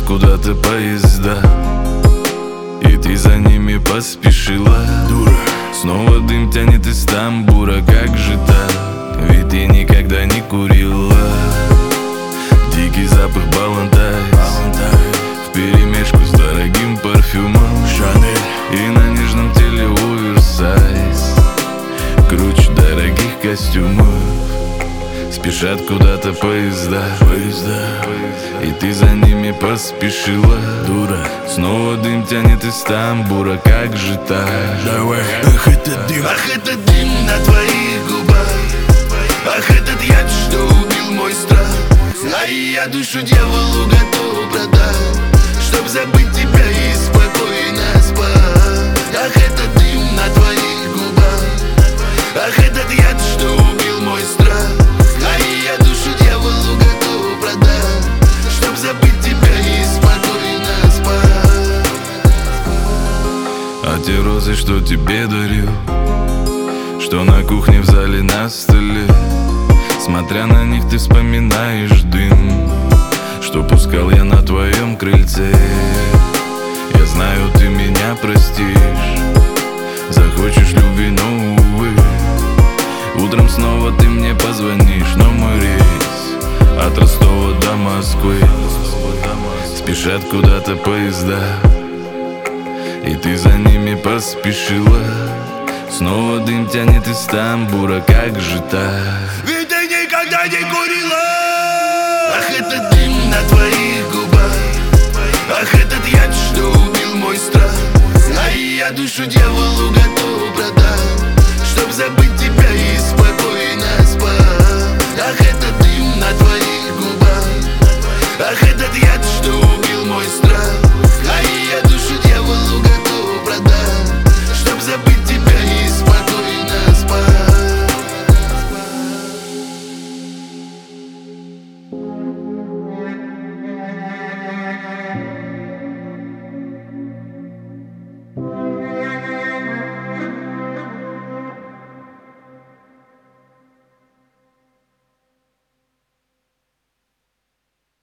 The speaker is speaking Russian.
куда-то поезда, и ты за ними поспешила. Дура. Снова дым тянет из тамбура, как же так? Ведь ты никогда не курила. Дикий запах Балантайс вперемешку с дорогим парфюмом Шанель. И на нежном теле оверсайз, круче дорогих костюмов. Спешат куда-то поезда, и ты за ними поспешила. Дура. Снова дым тянет из тамбура, как же так? Давай. Ах, этот дым на твоих губах, ах, этот яд, что убил мой страх. А я душу дьяволу готов продать, чтоб забыть тебя и спокойно спать. Ах, этот дым на твоих губах, ах, этот яд, что убил мой страх. А я душу дьяволу готов продать, чтоб забыть тебя и спокойно спать. А те розы, что тебе дарил, что на кухне, в зале, на столе, смотря на них, ты вспоминаешь дым, что пускал я на твоем крыльце. Я знаю, ты меня простишь, захочешь любви, но увы. Утром снова ты мне позвонишь, но мой рейс от Ростова до Москвы. Спешат куда-то поезда, и ты за ними поспешила. Снова дым тянет из тамбура, как же так? Ведь ты никогда не курила. Ах, этот дым на твоих губах, ах, этот яд, что убил мой страх. А я душу дьяволу готов продать, чтоб забыть тебя и спокойно спать. Ах, этот